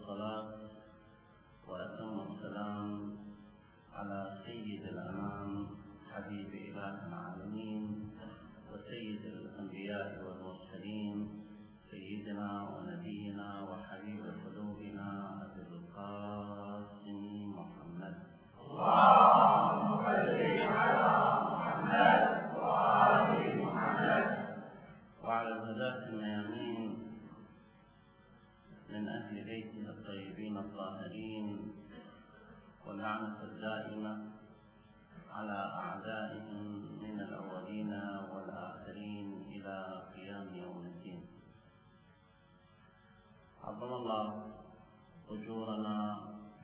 الصلاة وأتم السلام على سيد الأنام حبيب إله العالمين وسيد الأنبياء والمرسلين سيدنا ونبينا وحبيب قلوبنا أبي القاسم محمد. اللهم صل على محمد وآل محمد وعلى الهداة الميامين من أهل بيته الطيبين الطاهرين واللعنة الدائمة على أعدائهم من الأولين والآخرين إلى قيام يوم الدين. عظم الله أجورنا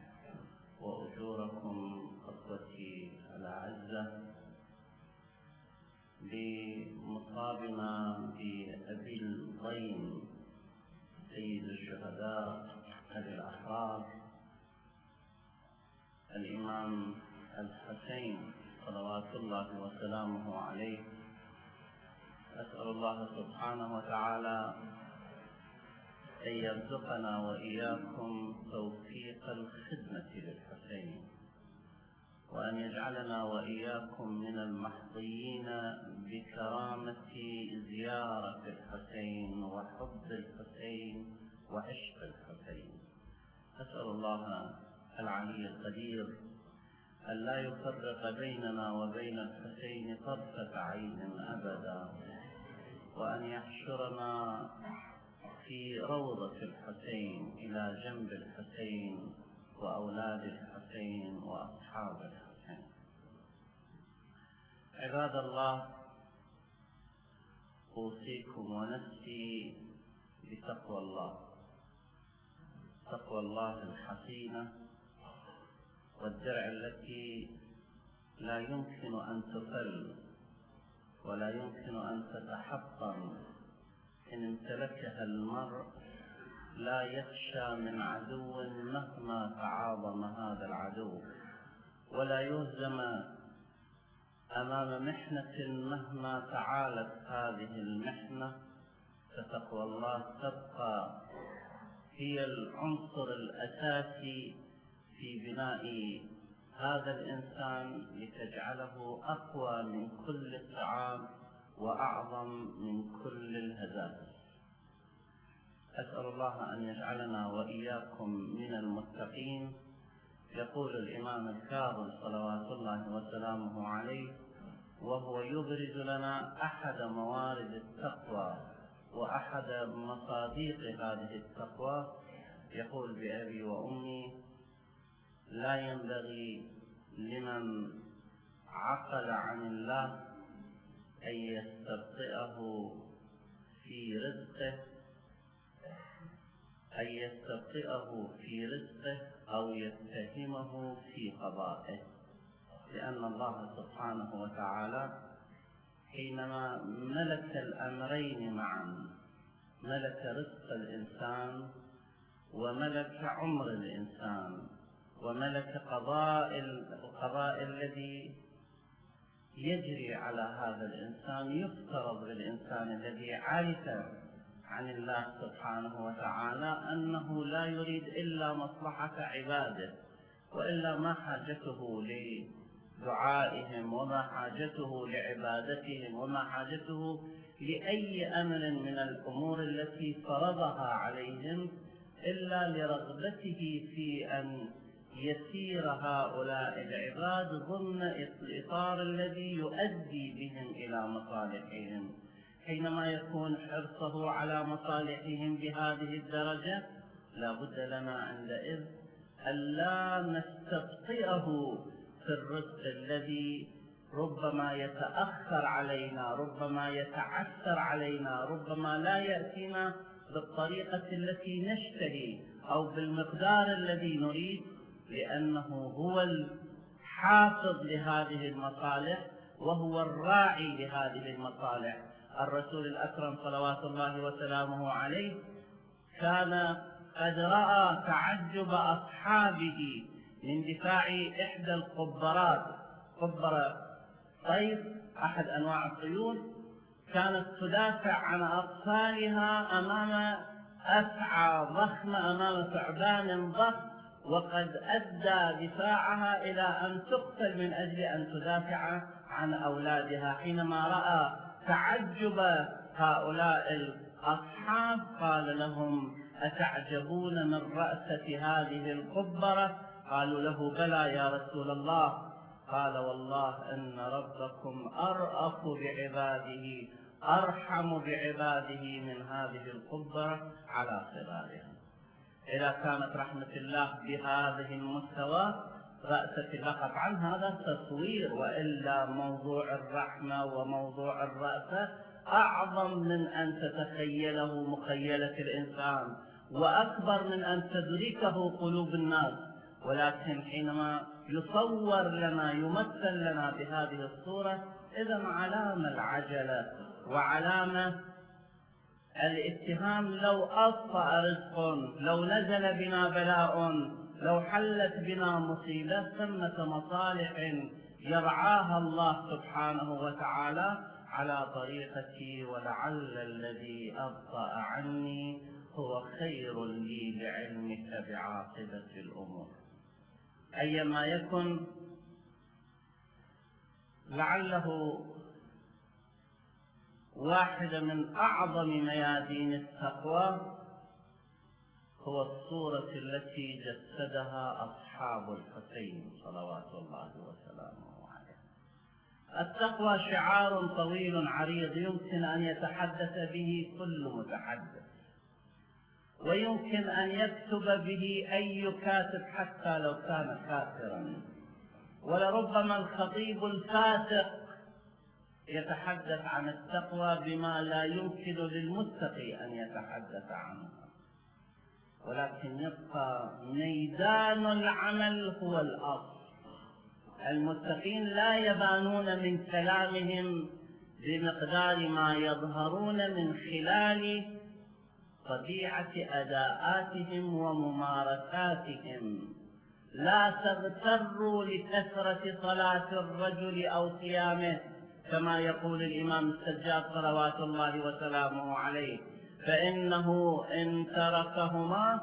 وأجوركم أخوتي الأعزة بمصابنا بأبي الضيم سيد الشهداء أبي الأحرار الإمام الحسين صلوات الله وسلامه عليه. أسأل الله سبحانه وتعالى أن يرزقنا وإياكم توفيق الخدمة للحسين، وأن يجعلنا وإياكم من المحظيين بكرامة زيارة الحسين وحب الحسين وعشق الحسين. أسأل الله العلي القدير أن لا يفرق بيننا وبين الحسين طرفة عين أبدا، وأن يحشرنا في روضة الحسين إلى جنب الحسين وأولاد الحسين وأصحاب الحسين. عباد الله، أوصيكم ونفسي بتقوى الله، تقوى الله الحصينة والدرع التي لا يمكن أن تفل ولا يمكن أن تتحطم إن امتلكها المرء، لا يخشى من عدو مهما تعاظم هذا العدو، ولا يهزم أمام محنة مهما تعالت هذه المحنة، فتقوى الله تبقى هي العنصر الأساسي في بناء هذا الإنسان لتجعله أقوى من كل الصعاب وأعظم من كل الهزائم. أسأل الله أن يجعلنا وإياكم من المتقين. يقول الإمام الكاظم صلوات الله وسلامه عليه وهو يبرز لنا أحد موارد التقوى وأحد مصادق هذه التقوى، يقول بأبي وأمي: لا ينبغي لمن عقل عن الله أن يستبطئه في رزقه أو يتهمه في قضائه، لأن الله سبحانه وتعالى حينما ملك الأمرين معا، ملك رزق الإنسان وملك عمر الإنسان وملك القضاء الذي يجري على هذا الإنسان، يفترض بالإنسان الذي عرف عن الله سبحانه وتعالى أنه لا يريد إلا مصلحة عباده، وإلا ما حاجته لدعائهم وما حاجته لعبادتهم وما حاجته لأي أمر من الأمور التي فرضها عليهم إلا لرغبته في أن يسير هؤلاء العباد ضمن الإطار الذي يؤدي بهم إلى مصالحهم. حينما يكون حرصه على مصالحهم بهذه الدرجة، لا بد لنا عندئذ ألا نستبطئه في الرزق الذي ربما يتأخر علينا، ربما يتعثر علينا، ربما لا يأتينا بالطريقة التي نشتهي أو بالمقدار الذي نريد، لأنه هو الحافظ لهذه المصالح وهو الراعي لهذه المصالح. الرسول الأكرم صلوات الله وسلامه عليه كان قد رأى تعجب أصحابه من دفاع إحدى القبرات، قبرة طير أحد أنواع الطيور، كانت تدافع عن أطفالها أمام أسعى ضخم أمام ثعبان ضخم، وقد أدى دفاعها إلى أن تقتل من أجل أن تدافع عن أولادها. حينما رأى تعجب هؤلاء الأصحاب قال لهم: أتعجبون من رأسة هذه القبرة؟ قالوا له: بلى يا رسول الله. قال: والله إن ربكم أرأف بعباده، أرحم بعباده من هذه القبرة على صغارها. إذا كانت رحمة الله بهذه المستوى، رأسة الله قطعا هذا تصوير، وإلا موضوع الرحمة وموضوع الرأسة أعظم من أن تتخيله مخيلة الإنسان، وأكبر من أن تدركه قلوب الناس. ولكن حينما يصور لنا، يمثل لنا بهذه الصورة، إذا علامة العجلة وعلامة الاتهام. لو أبطأ رزق، لو نزل بنا بلاء، لو حلت بنا مصيبة، ثمة مصالح يرعاها الله سبحانه وتعالى على طريقتي، ولعل الذي أبطأ عني هو خير لي لعلمك بعاقبة الأمور. أيما يكن، لعله واحدة من أعظم ميادين التقوى هو الصورة التي جسدها أصحاب الحسين صلوات الله وسلامه عليه. التقوى شعار طويل عريض يمكن أن يتحدث به كل متحدث، ويمكن أن يكتب به أي كاتب حتى لو كان كافرا، ولربما الخطيب الفاسق يتحدث عن التقوى بما لا يمكن للمتقي أن يتحدث عنه. ولكن يبقى ميدان العمل هو الأصل. المتقين لا يبانون من كلامهم بمقدار ما يظهرون من خلال طبيعة أداءاتهم وممارساتهم. لا تغتروا لكثرة صلاة الرجل أو صيامه، كما يقول الإمام السجاد صلوات الله وسلامه عليه، فإنه إن تركهما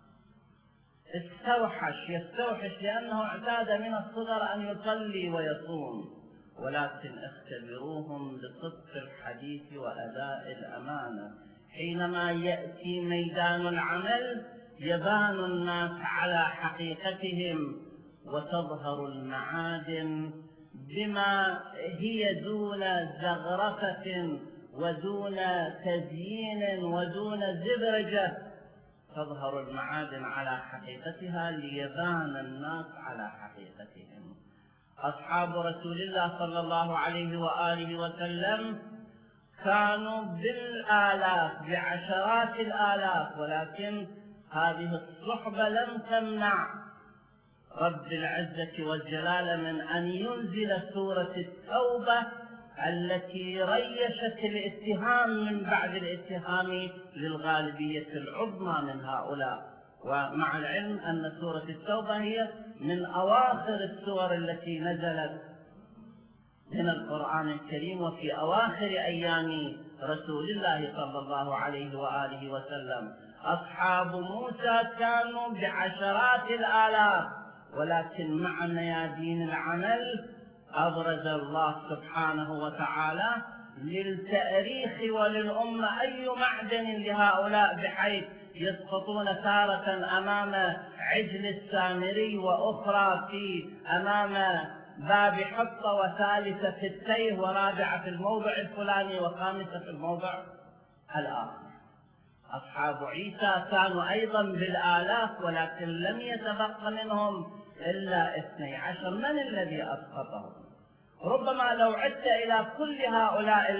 يستوحش لأنه اعتاد من الصغر أن يصلي ويصوم. ولكن اختبروهم بصدق الحديث وأداء الأمانة. حينما يأتي ميدان العمل يبان الناس على حقيقتهم، وتظهر المعادن بما هي دون زغرفة ودون تزيين ودون زبرجة. تظهر المعادن على حقيقتها ليبان الناس على حقيقتهم. أصحاب رسول الله صلى الله عليه وآله وسلم كانوا بالآلاف، بعشرات الآلاف، ولكن هذه الصحبة لم تمنع رب العزة والجلال من أن ينزل سورة التوبة التي ريشت الاتهام من بعد الاتهام للغالبية العظمى من هؤلاء. ومع العلم أن سورة التوبة هي من أواخر السور التي نزلت من القرآن الكريم، وفي أواخر أيام رسول الله صلى الله عليه وآله وسلم. أصحاب موسى كانوا بعشرات الآلاف، ولكن مع ميادين العمل أبرز الله سبحانه وتعالى للتأريخ وللأمة أي معدن لهؤلاء، بحيث يسقطون تارة أمام عجل السامري، وأخرى في أمام باب حطة، وثالثة في التيه، ورابعة في الموضع الفلاني، وخامسة في الموضع الآخر. أصحاب عيسى كانوا أيضا بالآلاف، ولكن لم يتبق منهم إلا 12. من الذي أسقطهم؟ ربما لو عدت إلى كل هؤلاء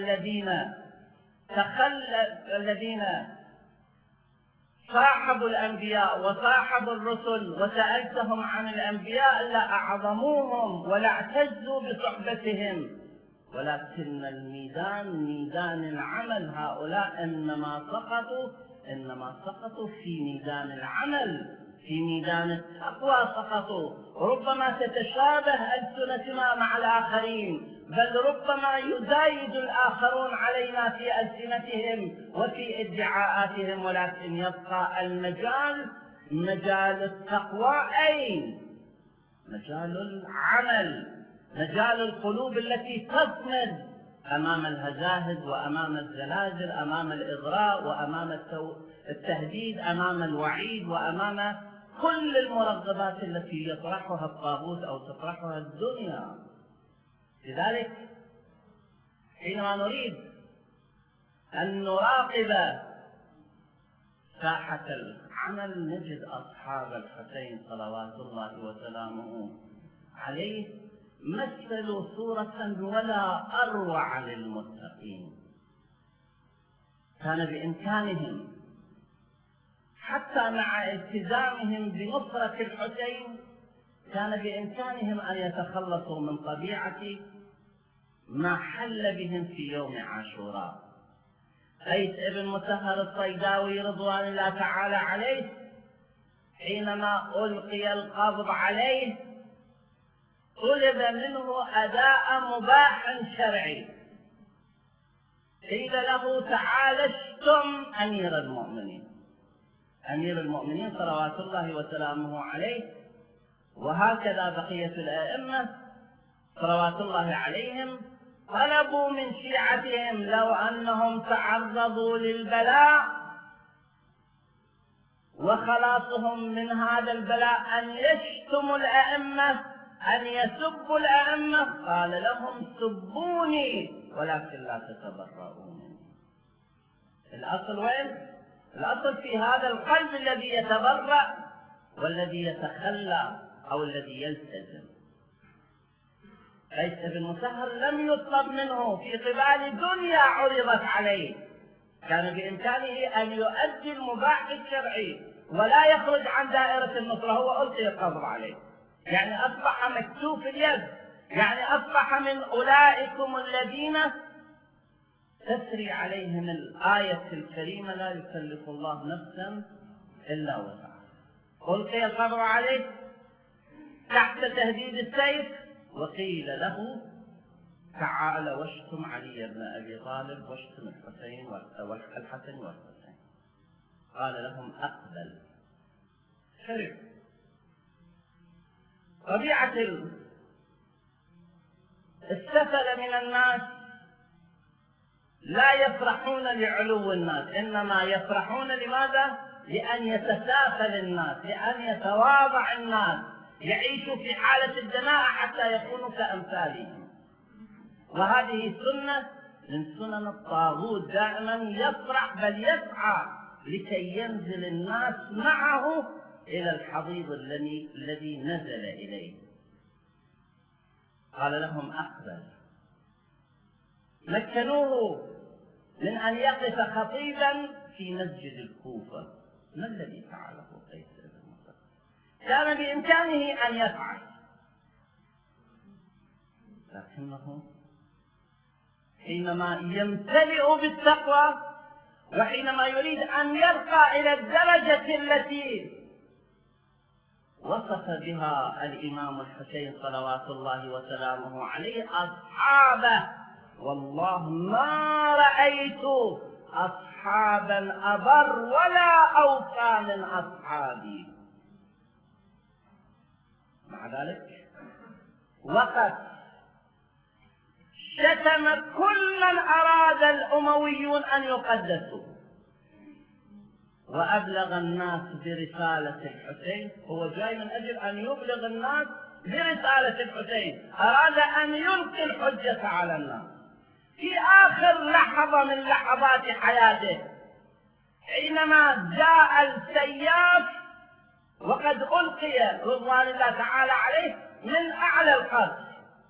الذين صاحبوا الأنبياء وصاحبوا الرسل وسألتهم عن الأنبياء لأعظموهم ولا اعتزوا بصحبتهم، ولكن الميدان ميدان العمل. هؤلاء إنما سقطوا في ميدان العمل، في ميدان التقوى سقطوا. ربما تتشابه ألسنتنا مع الآخرين، بل ربما يزايد الآخرون علينا في ألسنتهم وفي ادعاءاتهم، ولكن يبقى المجال مجال التقوى، أين؟ مجال العمل، مجال القلوب التي تصمد أمام الهزاهز وأمام الزلازل، أمام الإغراء وأمام التهديد، أمام الوعيد، وأمام كل المرغبات التي يطرحها الطاغوت أو تطرحها الدنيا. لذلك حينما نريد أن نراقب ساحة العمل نجد أصحاب الحسين صلوات الله وسلامه عليه مثلوا صورة ولا أروع للمتقين. كان بإمكانهم حتى مع التزامهم بنصرة الحسين كان بإمكانهم أن يتخلصوا من طبيعة ما حل بهم في يوم عاشوراء. قيس بن مسهر الصيداوي رضوان الله تعالى عليه حينما ألقي القبض عليه طلب منه أداء مباح شرعي، قيل له تعال اشتم أمير المؤمنين. أمير المؤمنين صلوات الله وسلامه عليه وهكذا بقية الأئمة صلوات الله عليهم طلبوا من شيعتهم لو أنهم تعرضوا للبلاء وخلاصهم من هذا البلاء أن يشتموا الأئمة، أن يسبوا الأئمة. قال لهم سبوني ولكن لا تتبرؤوا مني. الأصل وين؟ الأصل في هذا القلب الذي يتبرأ والذي يتخلى أو الذي يلتزم. قيس بن مسهر لم يطلب منه في قبال دنيا عرضت عليه، كان بإمكانه أن يؤدي المباح الشرعي ولا يخرج عن دائرة النصرة. هو ألقي القبض عليه، يعني أصبح مكتوف اليد، يعني أصبح من أولئكم الذين تسري عليهم الآية الكريمة لا يكلف الله نفسا إلا وسعها. ألقي القبض عليه تحت تهديد السيف وقيل له تعال واشتم علي بن أبي طالب واشتم الحسن والحسين. قال لهم أقبل. شرب. طبيعة السفل من الناس لا يفرحون لعلو الناس، إنما يفرحون لماذا؟ لأن يتسافل الناس، لأن يتواضع الناس، يعيشوا في حالة الدناءة حتى يكونوا كأمثالهم. وهذه سنة من سنن الطاغوت، دائما يفرح بل يسعى لكي ينزل الناس معه إلى الحضيض الذي نزل إليه. قال لهم أقبل. مكنوه من أن يقف خطيبا في مسجد الكوفة. ما الذي فعله قيس بن مسهر؟ كان بإمكانه أن يفعل، لكنه حينما يمتلئ بالتقوى وحينما يريد أن يرقى إلى الدرجة التي وصف بها الإمام الحسين صلوات الله وسلامه عليه أصحابه، والله ما رأيت أصحابا أبر ولا أوفى من أصحابي. مع ذلك وقد شتم كل من أراد الأمويون أن يقدسوا، وأبلغ الناس برسالة الحسين. هو جاي من أجل أن يبلغ الناس برسالة الحسين، أراد أن يلقي الحجة على الناس في آخر لحظة من لحظات حياته، حينما جاء السياف وقد ألقي رضوان الله تعالى عليه من أعلى القصر.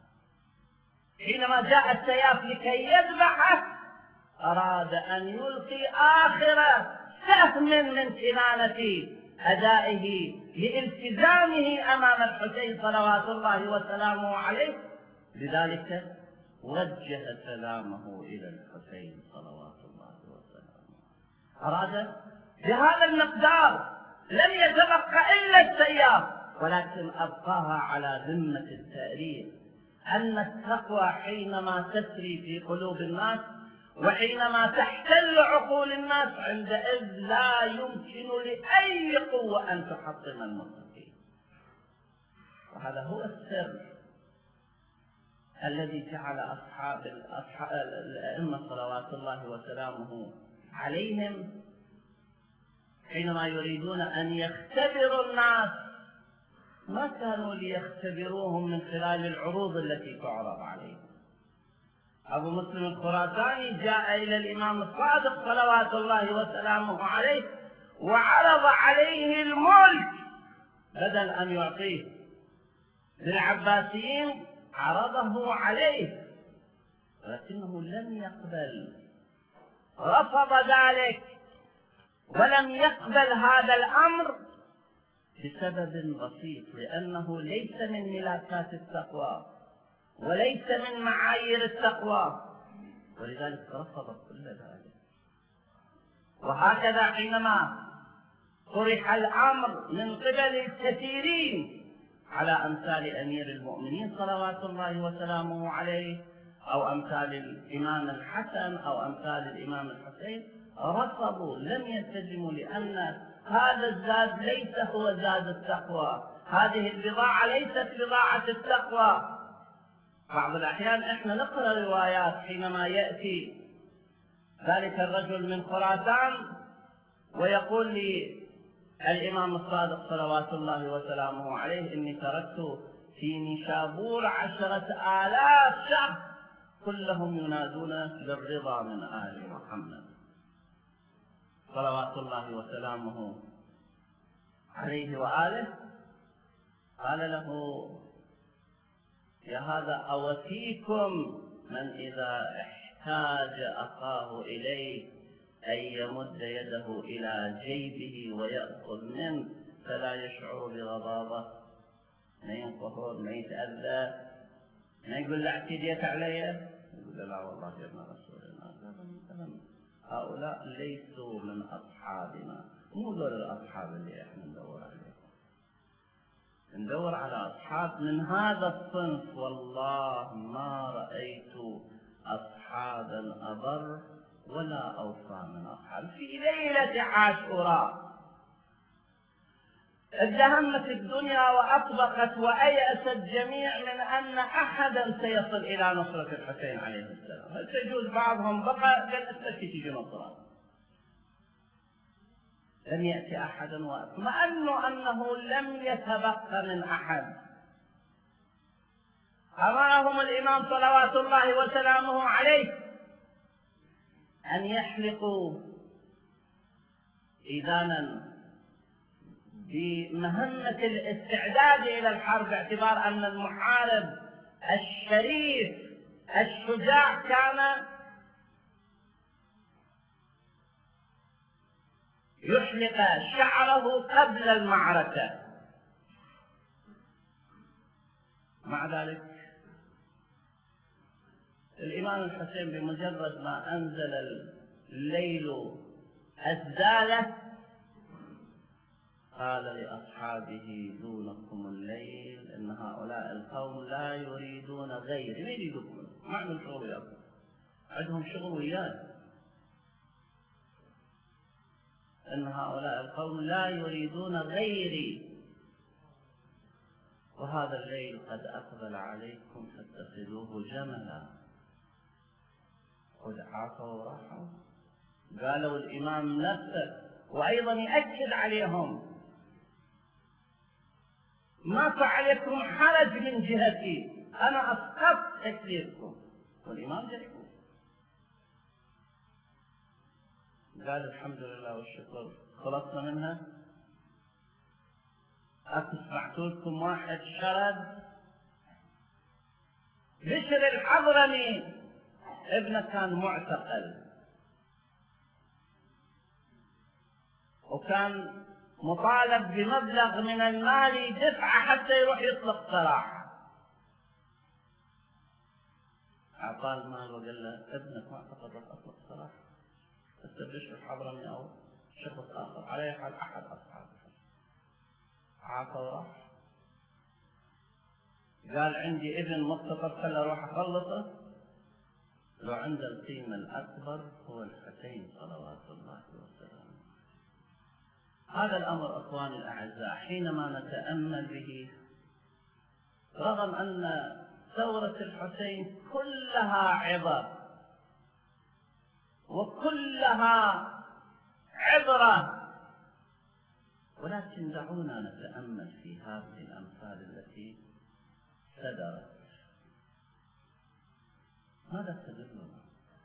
حينما جاء السياف لكي يذبحه أراد أن يلقي آخر سهم من كنانة أدائه لالتزامه أمام الحسين صلوات الله وسلامه عليه. لذلك وجه سلامه إلى الحسين صلوات الله وسلامه. أراد بهذا المقدار لم يتبقى إلا السياف، ولكن أبقاها على ذمة التاريخ. أن التقوى حينما تسري في قلوب الناس وحينما تحتل عقول الناس عندئذ لا يمكن لأي قوة أن تحطم المتقين. وهذا هو السر الذي جعل أصحاب الأئمة صلوات الله وسلامه عليهم حينما يريدون أن يختبروا الناس ما كانوا ليختبروهم من خلال العروض التي تعرض عليهم. أبو مسلم الخراساني جاء إلى الإمام الصادق صلوات الله وسلامه عليه وعرض عليه الملك بدل أن يعطيه للعباسيين، عرضه عليه ولكنه لم يقبل، رفض ذلك ولم يقبل هذا الأمر بسبب بسيط، لأنه ليس من ملاكات التقوى وليس من معايير التقوى، ولذلك رفض كل ذلك. وهكذا حينما طرح الأمر من قبل الكثيرين على أمثال أمير المؤمنين صلوات الله وسلامه عليه أو أمثال الإمام الحسن أو أمثال الإمام الحسين، رفضوا، لم يلتزموا، لأن هذا الزاد ليس هو زاد التقوى، هذه البضاعة ليست بضاعة التقوى. بعض الأحيان إحنا نقرأ روايات حينما يأتي ذلك الرجل من خراسان ويقول لي الإمام الصادق صلوات الله وسلامه عليه إني تركت في نيشابور 10,000 شخص كلهم ينادون بالرضا من آل محمد صلوات الله وسلامه عليه وآله. قال له: يا هذا أوفيكم من إذا احتاج أخاه إليه أن يمد يده إلى جيبه ويأخذ منه فلا يشعر بغضاضة، ما ينقهر، ما يتأذى، ما يقول له اعتديت علي، يقول له لا والله يا ابن رسول الله. هؤلاء ليسوا من أصحابنا، مو ذول الأصحاب اللي احنا ندور عليهم، ندور على أصحاب من هذا الصنف. والله ما رأيت أصحابا أبر ولا أوفى من أصحاب. في ليلة عاشوراء ازدهمت الدنيا وأطبقت وأيأس الجميع من أن أحدا سيصل إلى نصرة الحسين عليه السلام. هل تجوز بعضهم بقى بالنسبة تجي نصرة؟ لم يأتي أحدا، واطمأنوا أنه لم يتبقى من أحد. أمرهم الإمام صلوات الله وسلامه عليه أن يحلقوا إذانا بمهمة الاستعداد إلى الحرب، باعتبار أن المحارب الشريف الشجاع كان يحلق شعره قبل المعركة. مع ذلك الإمام الحسين بمجرد ما أنزل الليل الزالة قال لأصحابه: دونكم الليل، إن هؤلاء القوم لا يريدون غيري. ما يريدون، ما عندهم شغل وياكم، عندهم شغل وياي. إن هؤلاء القوم لا يريدون غيري، وهذا الليل قد أقبل عليكم فاتخذوه جملا. قد عافوا وراحوا. قالوا الإمام نفسه، وأيضا يأكد عليهم: ما فعلكم حرج من جهتي، أنا أسقطت تكليفكم. والإمام جايكم قال: الحمد لله والشكر، خلصنا منها. سمعت لكم واحد شرد بشر الحضرمي، ابنه كان معتقل وكان مطالب بمبلغ من المال دفعه حتى يروح يطلق سراحه. أعطاه المال وقال له: ابنك معتقل راح أطلق سراحه. بشر الحضرمي أو شخص آخر، عليه حال أحد أصحابه، عافى وراح. قال عندي ابن مختصر خلى اروح اخلصه، لو عند القيمة الأكبر هو الحسين صلوات الله وسلامه. هذا الأمر أخواني الأعزاء حينما نتأمل به، رغم أن ثورة الحسين كلها عظة وكلها عبرة، ولكن دعونا نتأمل في هذه الأمثال التي صدرت. ماذا تدلنا؟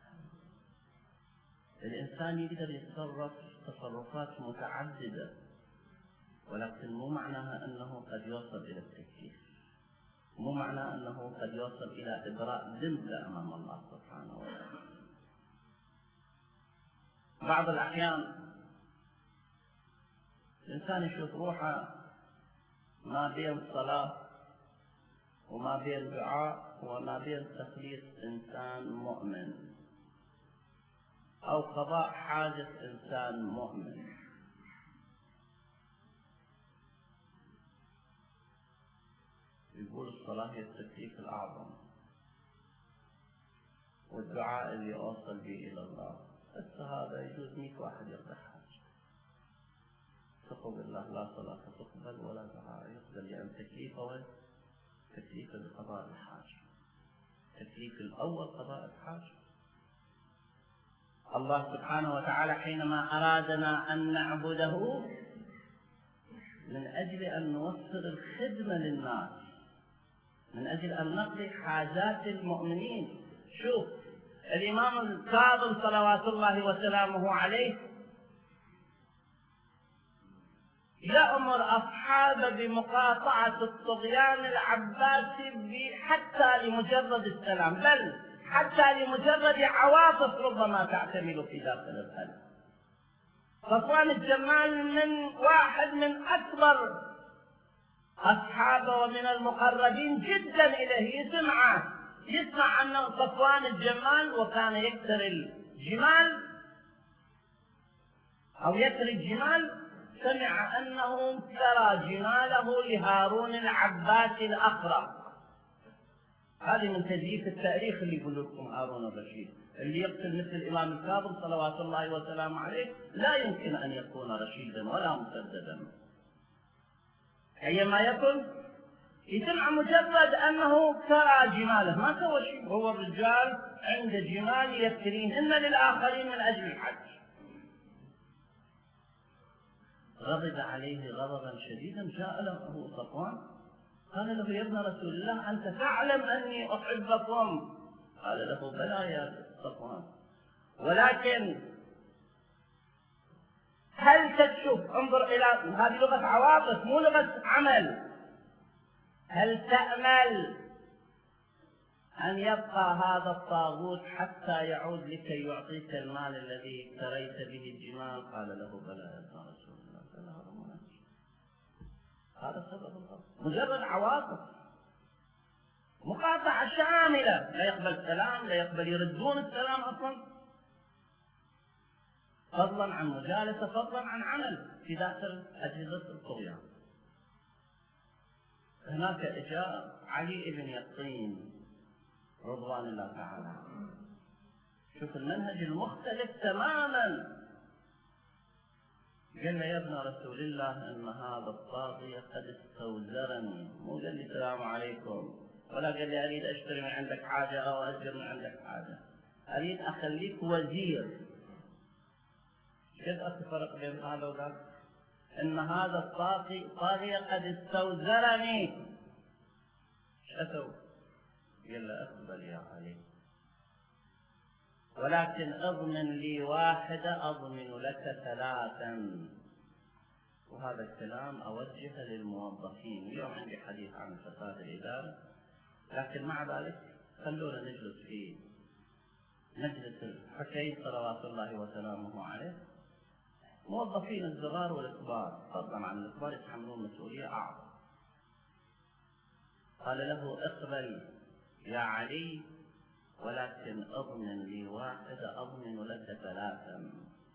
الإنسان يقدر يتصرف تصرفات متعددة، ولكن مو معناها أنه قد يوصل إلى التكليف، مو معناه أنه قد يوصل إلى إبراء ذمة أمام الله سبحانه وتعالى. بعض الأحيان الإنسان يشوف روحه ما بين صلاة وما بين دعاء وما بين تخليص إنسان مؤمن أو قضاء حاجة إنسان مؤمن. يقول الصلاة هي التكليف الأعظم، والدعاء اللي أوصل به إلى الله. بس هذا يجوز 100 واحد يقضي حاجة، تقول الله لا صلاة تقبل ولا دعاء يقبل، لأن تكليفه تكليف بقضاء الحاجة. التكليف الأول قضاء الحاجة. الله سبحانه وتعالى حينما أرادنا أن نعبده من أجل أن نوفر الخدمة للناس، من أجل أن نقضي حاجات المؤمنين. شوف الإمام الكاظم صلوات الله وسلامه عليه يأمر أصحابه بمقاطعة الطغيان العباسي حتى لمجرد السلام، بل حتى لمجرد عواطف ربما تعتمل في داخل القلب. صفوان الجمال من واحد من أكبر أصحابه ومن المقربين جدا إليه، يسمع عن صفوان الجمال وكان يكسر الجمال أو يكسر الجمال. سمع أنه ترى جماله لهارون العباسي الأخرق. هذه من تزييف التاريخ اللي يقول لكم هارون الرشيد، اللي يقتل مثل الإمام الكاظم صلوات الله وسلامه عليه لا يمكن أن يكون رشيدا ولا مسددا أيما يكن. يسمع مجرد أنه ترى جماله، ما سوى شيء، هو الرجال عند جمال يكريهن للآخرين من أجل الحج. غضب عليه غضبا شديدا، جاء له صفوان قال له يا ابن رسول الله أنت تعلم أني أحبكم. قال له بلى يا صفوان، ولكن هل تكشف، انظر إلى هذه لغة عواطف مو لغة عمل، هل تأمل أن يبقى هذا الطاغوت حتى يعود لكي يعطيك المال الذي اشتريت به الجمال؟ قال له بلى يا رسول الله. هذا سبب الغضب، مجرد عواطف، مقاطعة شاملة، لا يقبل سلام، لا يقبل يردون السلام أصلا، فضلا عن مجالسة، فضلا عن عمل في داخل أجهزة الطغيان. هناك إجاء علي بن يقطين رضوان الله تعالى، شوف المنهج المختلف تماما. قال له يا ابن رسول الله ان هذا الطاغية قد استوزرني، مو قال لي السلام عليكم ولا قال لي اريد اشتري من عندك حاجة او اجر من عندك حاجة، اريد اخليك وزير. كيف الفرق بين هذا وذاك؟ ان هذا الطاغية قد استوزرني. ايش اسوي؟ قال له اقبل يا علي، ولكن اضمن لي واحدة اضمن لك 3. وهذا الكلام اوجهه للموظفين. اليوم عندي حديث عن فساد الاداره، لكن مع ذلك خلونا نجلس في مجلس الحسين صلوات الله وسلامه عليه، موظفين الصغار والكبار، فضلا عن الكبار يتحملون مسؤوليه اعظم. قال له اقبل يا علي، ولكن اضمن لي واحدة اضمن لك 3.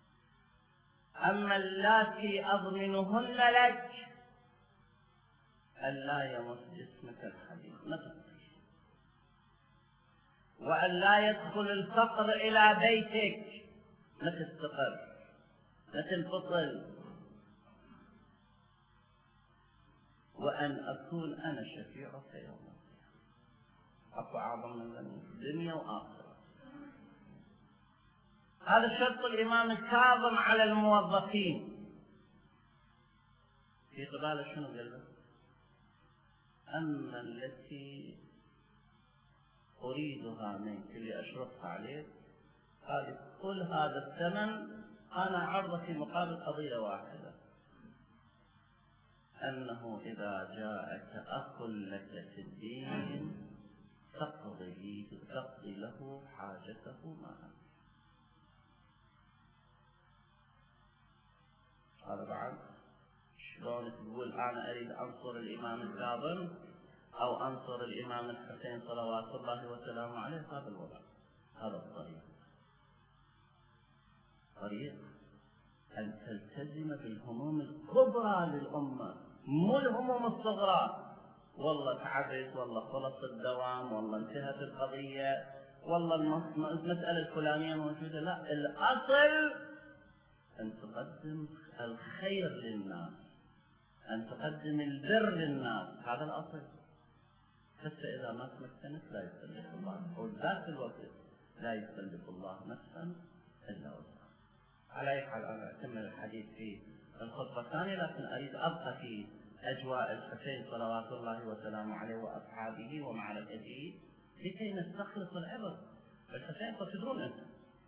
اما اللاتي اضمنهن لك أن لا يمس جسمك الحديد، ما تطيش، وأن لا يدخل الفقر إلى بيتك، ما تستقر، ما تنفصل، وأن أكون أنا شفيعك يوم القيامة. أكو أعظم من ذلك دنيا وآخرة. هذا شرط الإمام الكاظم على الموظفين. في قبالة شنو قال له؟ أما التي أريدها منك اللي أشرفها عليك، هذه كل هذا الثمن أنا عرض في مقابل قضية واحدة، أنه إذا جاءك أخ لك في الدين تقضي له حاجته معك. هذا بعد شلون تقول أنا أريد أنصر الإمام الكاظم أو أنصر الإمام الحسين صلوات الله وسلامه عليه؟ هذا الوضع، هذا الطريق. طريق أن تلتزم بالهموم الكبرى للأمة، مو الهموم الصغرى. والله تعبت، والله خلص الدوام، والله انتهت القضية، والله المسألة الفلانية موجودة. لا، الأصل أن تقدم الخير للناس، أن تقدم البر للناس، هذا الأصل. حتى إذا ما تمكنت لا يكلف الله، وذات الوقت لا يكلف الله نفسا إلا وسعها. على أي حال أنا أكمل الحديث في الخطبة الثانية، لكن أريد أبقى في أجواء الحسين صلوات الله وسلامه عليه وأصحابه ومعركته لكي نستخلص العبر. الحسين تدرون أنتم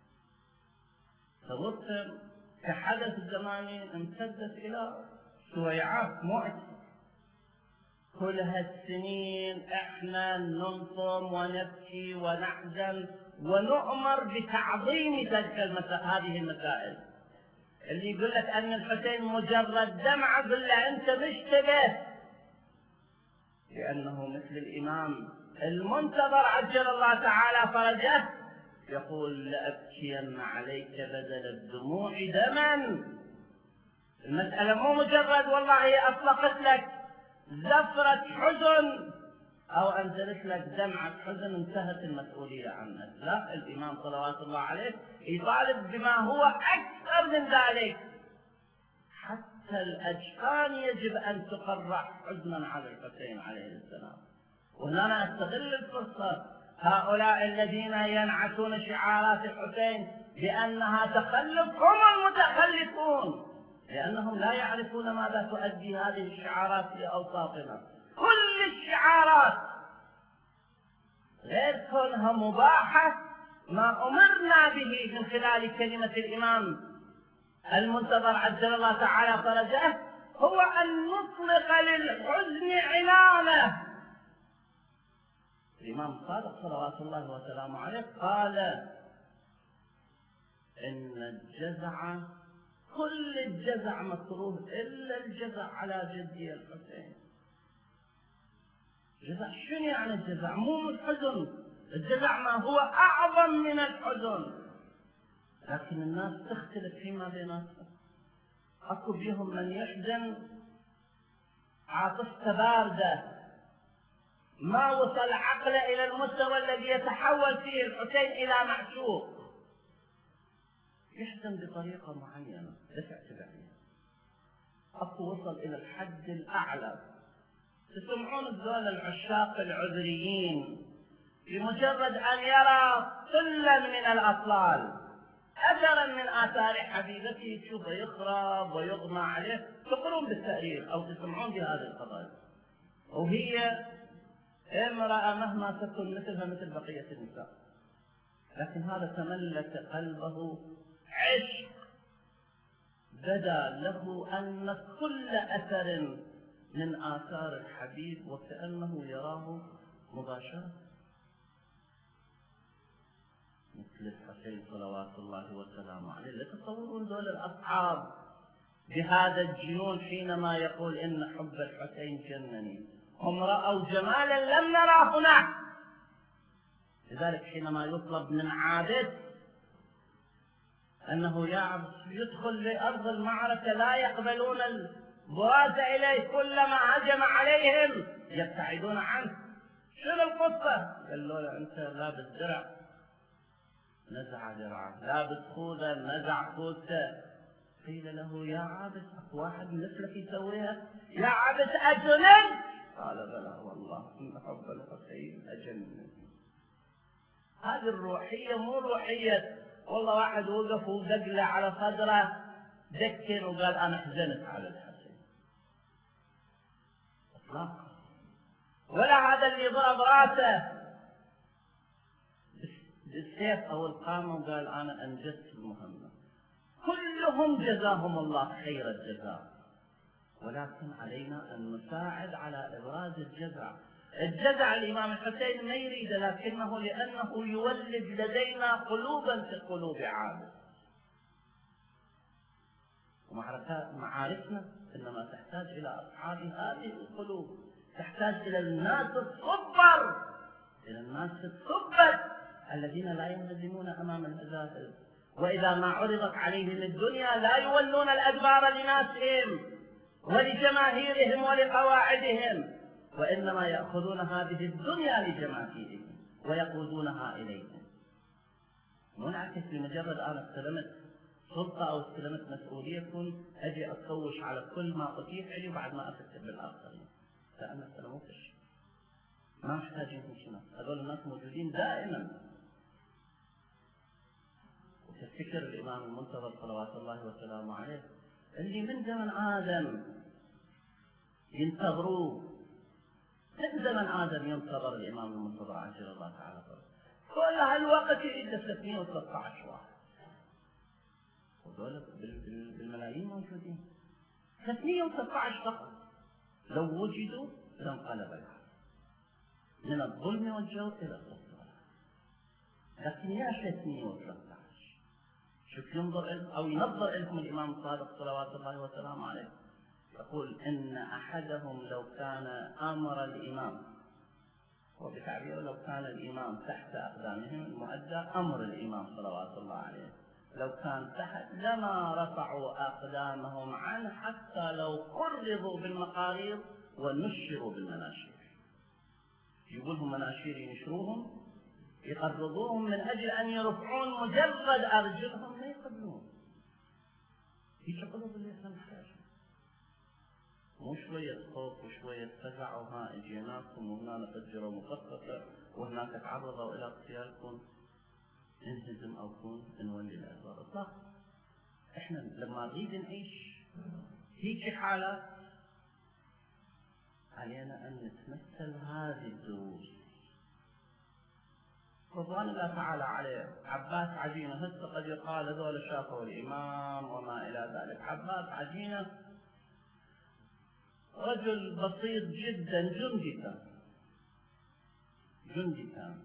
تضرب كحدث زماني امتدت إلى سويعات، مو أكثر. كل هالسنين احنا ننصم ونبكي ونحزن ونؤمر بتعظيم هذه المسائل. اللي يقول لك أن الحسين مجرد دمعة قل له أنت مشتبه، لأنه مثل الإمام المنتظر عجل الله تعالى فرجه يقول لأبكين عليك بدل الدموع دما. المسألة مو مجرد والله أطلقت لك زفرة حزن أو أنزلت لك دمعة حزن انتهت المسؤولية عنك. لا، الإمام صلوات الله عليه يطالب بما هو أكثر من ذلك. حتى الأجفان يجب أن تقرح حزنا على الحسين عليه السلام. وهنا أنا أستغل الفرصة، هؤلاء الذين ينعتون شعارات الحسين بأنها تخلف هم المتخلفون، لأنهم لا يعرفون ماذا تؤدي هذه الشعارات لأوساطنا. كل الشعارات غير كونها مباحة، ما أمرنا به من خلال كلمة الإمام المنتظر عجل الله تعالى فرجه هو أن نطلق للحزن عنانه. الإمام الصادق صلوات الله وسلامه عليه قال إن الجزع كل الجزع مكروه إلا الجزع على جدي الحسين. جزع شنو يعني الجزع؟ مو الحزن، الجزع ما هو أعظم من الحزن، لكن الناس تختلف فيما بيناتهم. أكو بيهم من يحزن عاطفته باردة، ما وصل عقله إلى المستوى الذي يتحول فيه الحسين إلى معشوق، يحزن بطريقة معينة دفع تبعية. أكو وصل إلى الحد الأعلى. تسمعون الذول العشاق العذريين بمجرد أن يرى طلا من الأطلال أثرا من آثار حبيبته تشوفه يخرب ويغمى عليه، تقرون بالتاريخ أو تسمعون بهذه القضايا، وهي امرأة مهما تكن مثلها مثل بقية النساء، لكن هذا تملك قلبه عشق، بدا له أن كل أثر من آثار الحبيب وكأنه يراه مباشرة. مثل الحسين صلوات الله وسلامه عليه. لا تتصورون دول الأصحاب بهذا الجنون حينما يقول إن حب الحسين جنني، هم رأوا جمالا لم نراه هناك. لذلك حينما يطلب من عابد أنه يدخل لأرض المعركة لا يقبلون براس إليه كلما هجم عليهم يبتعدون عنه. شنو القصة؟ قالوا له أنت لابس درع، نزع درعه، لابس خوذة، نزع خوذته. قيل له يا عابس واحد مثلك يسويها؟ يا عابس أجنن؟ قال بلى والله إن حب الحسين أجنن. هذه الروحية مو روحية والله واحد وقف ودق على صدره ذكر وقال أنا حزنت على الحسين، إطلاقا. ولا هذا اللي ضرب راسه بالسيف أو القامة وقال أنا أنجزت المهمة. كلهم جزاهم الله خير الجزاء، ولكن علينا أن نساعد على إبراز الجزع. الجزع الإمام الحسين ما يريد، لكنه لأنه يولد لدينا قلوبا في قلوب عابس. ومعارفنا إنما تحتاج إلى أصحاب هذه القلوب، تحتاج إلى الناس الصبر، إلى الناس الصبر الذين لا ينهزمون أمام الهزائم، وإذا ما عرضت عليهم الدنيا لا يولون الأدبار لناسهم ولجماهيرهم ولقواعدهم، وإنما يأخذون هذه الدنيا لجماهيرهم ويقودونها إليهم. منعكس بمجرد أنا استلمت سلطة أو استلمت مسؤولية كن أجي أتكوش على كل ما أتيح لي وبعد ما أفكر بالآخرين، فأنا استلموش ما محتاجين شنو. هذول الناس موجودين دائما. وتفتكر الإمام المنتظر صلوات الله وسلامه عليه اللي من زمن آدم ينتظروه، من زمن آدم ينتظر الإمام المنتظر عجل الله تعالى كل هالوقت يجي 313 واحد، وذول بالملايين موجودين. 313 فقط لو وجدوا لانقلب الحال من الظلم والجور إلى الصفر. لكن يا 313 شوف ينظر أو ينظر لهم الإمام الصادق صلوات الله وسلامه عليه، يقول إن أحدهم لو كان آمر الإمام، وبتعبير لو كان الإمام تحت أقدامهم المؤدى أمر الإمام صلوات الله عليه، لو كان تحت لما رفعوا أقدامهم عنه حتى لو قرضوا بالمقاريض ونشروا بالمناشير. يقولهم مناشير ينشروهم يقرضوهم من أجل أن يرفعون مجرد أرجلهم ما يقبلون. هيك قلوب اللي احنا نحتاجها، مو شوية خوف وشوية فزع وها اجيناكم وهنا نفجروا مخططة وهناك تعرضوا إلى اغتيالكم انهزم أو كون نولي الأسباب. إطلاقا. احنا لما نريد نعيش هيك حالة علينا أن نتمثل هذه الدروس. رضوان الله تعالى عليه عباس عجينة، هسه قد يقال هذول شافوا الإمام وما إلى ذلك. عباس عجينة رجل بسيط جدا، جندي كان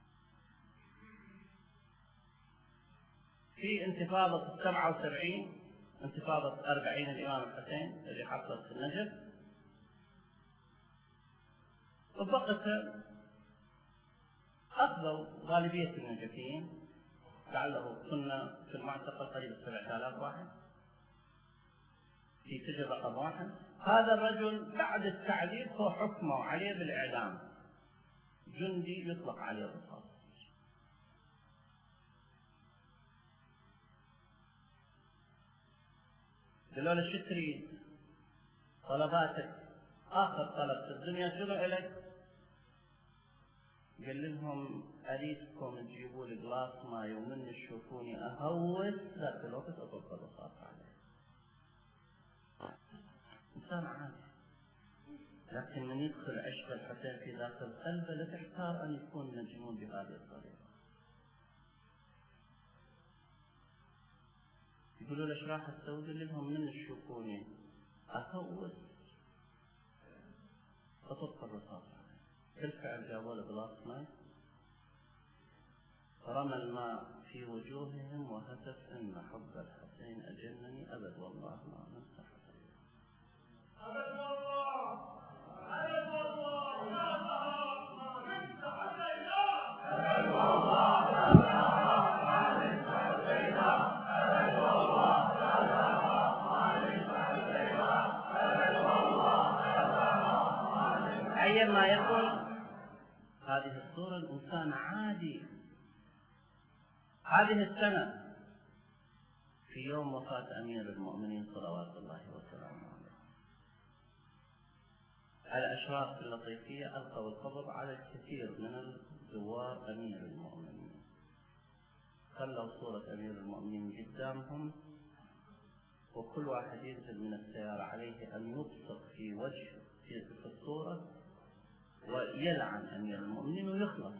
في انتفاضة 77، انتفاضة 40 الإمام الحسين اللي حصلت في النجف. وبقت أخذوا غالبية النجفيين، لعله كنا في المعتقل قريب 7000 واحد في سجن رقم 1. هذا الرجل بعد التعذيب هو حكمه عليه بالإعدام، جندي يطلق عليه الرصاص. قالوا له شو تريد؟ طلباتك آخر طلب في الدنيا شنو إلك؟ قال لهم أريدكم تجيبوا لي جلاس ماي ومن تشوفوني أهوس ذاك الوقت أطلق الرصاص عليه. إنسان عادي، لكن من يدخل عشق الحسين في داخل قلبه لا تحتار أن يكون مجنون بهذه الطريقة. يقولوا له ايش راح تسوي؟ قال لهم من تشوفوني أهوس أطلق الرصاص عليه. بالفعل جابوا له جلاس ماي، رمى الماء في وجوههم وهتف إن حب الحسين أجنني أبد والله ما ننسى حسين أبد والله أبد والله ما ننسى حسين أبد والله ما ننسى حسين أبد والله ما ننسى حسين حينما يقول هذه الصورة الإنسان عادي. هذه السنة في يوم وفاة أمير المؤمنين صلوات الله وسلامه عليه، الأشراف اللطيفية ألقوا القبض على الكثير من الزوار أمير المؤمنين، خلوا صورة أمير المؤمنين قدامهم، وكل واحد ينزل من السيارة عليه أن يبصق في وجه في الصورة ويلعن أمير المؤمنين ويخلص.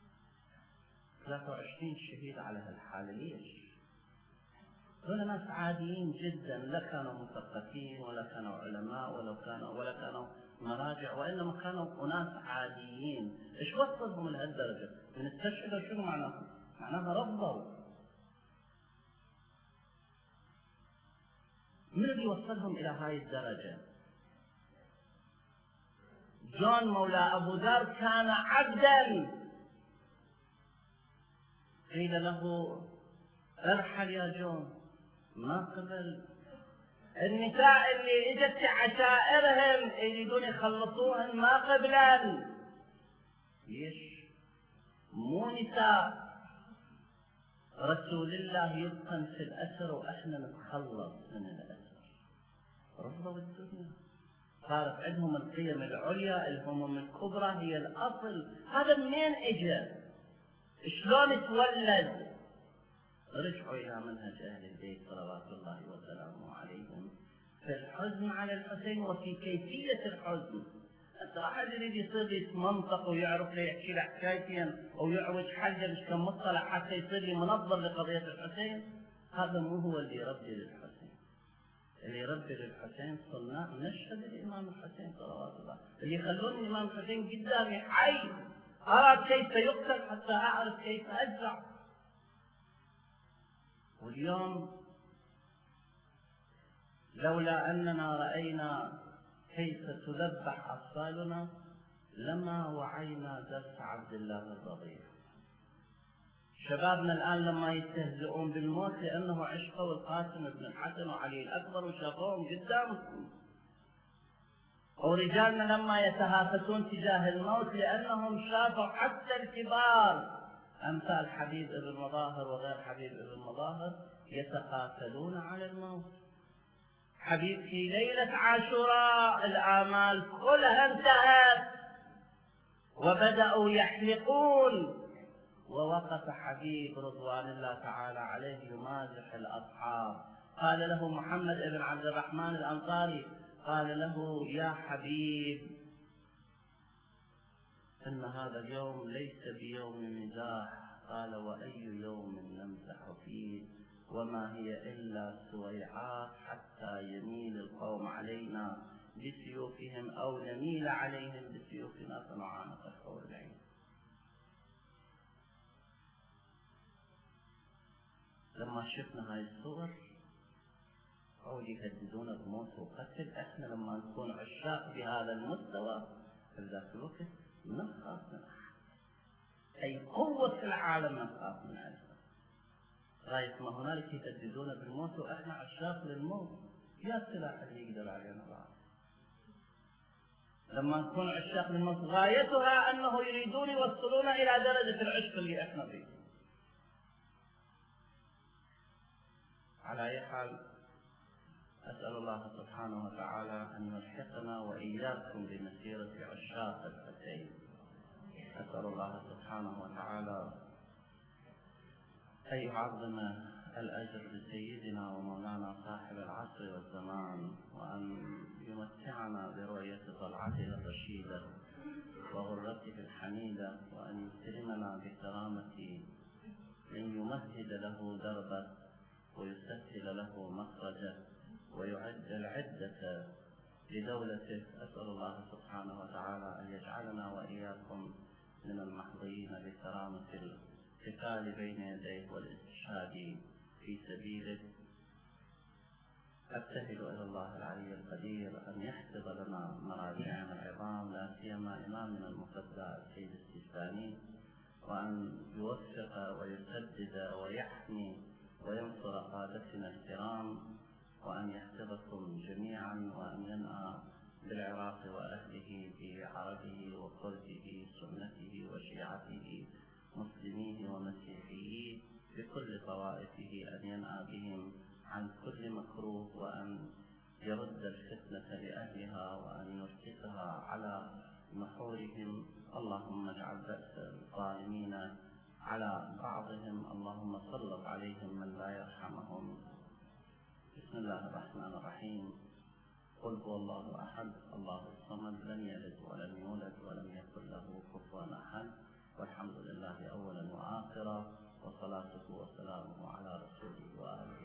23 شهيد على هالحالة. ليش؟ هؤلاء ناس عاديين جدا، لا كانوا مثقفين ولا كانوا علماء ولا كانوا مراجع، وإنما كانوا أناس عاديين. إيش وصلهم لهالدرجة؟ من استشهدوا شنو معناها؟ معناها رفضوا. من اللي وصلهم إلى هاي الدرجة؟ جون مولى أبو ذر كان عبدا، قيل له ارحل يا جون، ما قبل. النساء اللي اجت عشائرهم يريدون يخلصوهن ما قبلا. ليش؟ مو نساء رسول الله يبقى في الأسر وإحنا نتخلص من الأسر. رفضوا الدنيا، صارت عندهم القيم العليا، الهمم الكبرى هي الأصل. هذا منين اجى؟ شلون تولد؟ رجعوا إلى منهج أهل البيت صلوات الله وسلامه عليهم في الحزن على الحسين وفي كيفية الحزن. واحد يريد يصير يتمنطق ويعرف له يحكي له حكايتين أو يعوج حلقة مش كم مصطلح حتى يصير منظر لقضية الحسين. هذا مو هو اللي يربي للحسين. اللي يربي للحسين صناع نشهد الإمام الحسين صلوات الله، اللي يخلون الإمام الحسين قدامي حي، أرى كيف يقتل حتى أعرف كيف أدفع. واليوم لولا أننا رأينا كيف تذبح أطفالنا لما وعينا درس عبد الله الرضيع. شبابنا الآن لما يستهزئون بالموت لأنه عشقوا القاسم بن الحسن وعلي الأكبر وشافوهم قدامهم، ورجالنا لما يتهافتون تجاه الموت لأنهم شافوا حتى الكبار أمثال حبيب ابن مظاهر وغير حبيب ابن مظاهر يتقاتلون على الموت. حبيب في ليلة عاشوراء الآمال كلها انتهت وبدأوا يحلقون، ووقف حبيب رضوان الله تعالى عليه يمازح الأصحاب. قال له محمد بن عبد الرحمن الأنصاري، قال له يا حبيب إن هذا اليوم ليس بيوم مزاح. قال وأي يوم نمزح فيه وما هي إلا سويعات حتى يميل القوم علينا بسيوفهم أو نميل عليهم بسيوفنا فنعانق الحور العين. لما شفنا هاي الصور أو يهددون بموت وقتل، إحنا لما نكون عشاق بهذا المستوى في ذاك الوقت نخاف من أحد. أي قوة في العالم نخاف من أحد. غاية ما هنالك يهددون بالموت وإحنا عشاق للموت. يا السلاح اللي يقدر علينا بعض. لما نكون عشاق للموت غايتها أنه يريدون يوصلون إلى درجة العشق اللي إحنا فيه. على أي حال أسأل الله سبحانه وتعالى أن يلحقنا وإياكم بمسيرة عشاق الحسين. أسأل الله سبحانه وتعالى أن يعظم الأجر بسيدنا ومولانا صاحب العصر والزمان، وأن يمتعنا برؤية طلعته الرشيدة وغرته الحميدة، وأن يكرمنا بكرامة من يمهد له دربه ويسهل له مخرجه ويعد العدة لدولته. أسأل الله سبحانه وتعالى أن يجعلنا وإياكم من المحظوظين بكرامة القتال بين يديه والاستشهاد في سبيله. أبتهل إلى الله العلي القدير أن يحفظ لنا مراجعنا العظام، لا سيما إمامنا المقدس السيد السيستاني، وأن يوفق ويسدد ويحمي وينصر قادتنا الكرام، وأن يحفظكم جميعا، وأن ينأى بالعراق وأهله بعربه أن ينأى بهم عن كل مكروه، وأن يرد الفتنة لأهلها، وأن يركزها على نحورهم. اللهم اجعل بأس الظالمين على بعضهم، اللهم سلط عليهم من لا يرحمهم. بسم الله الرحمن الرحيم. قل هو الله أحد الله الصمد لم يلد ولم يولد ولم يكن له كفوا أحد. والحمد لله أولا وآخرا، وصلاته وسلامه على رسوله وآله